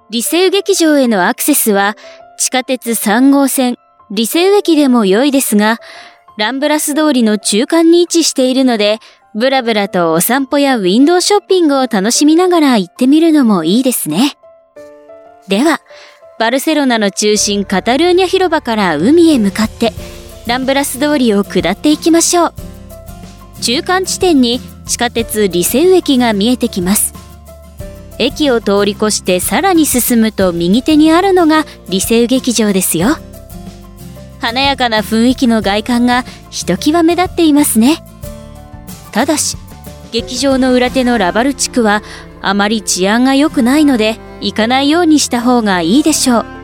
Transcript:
リセウ劇場へのアクセスは地下鉄3号線リセウ駅でも良いですが、ランブラス通りの中間に位置しているので、ブラブラとお散歩やウィンドウショッピングを楽しみながら行ってみるのもいいですね。では、バルセロナの中心カタルーニャ広場から海へ向かってランブラス通りを下っていきましょう。中間地点に地下鉄リセウ駅が見えてきます。駅を通り越してさらに進むと右手にあるのがリセウ劇場ですよ。華やかな雰囲気の外観がひときわ目立っていますね。ただし、劇場の裏手のラバル地区はあまり治安が良くないので行かないようにした方がいいでしょう。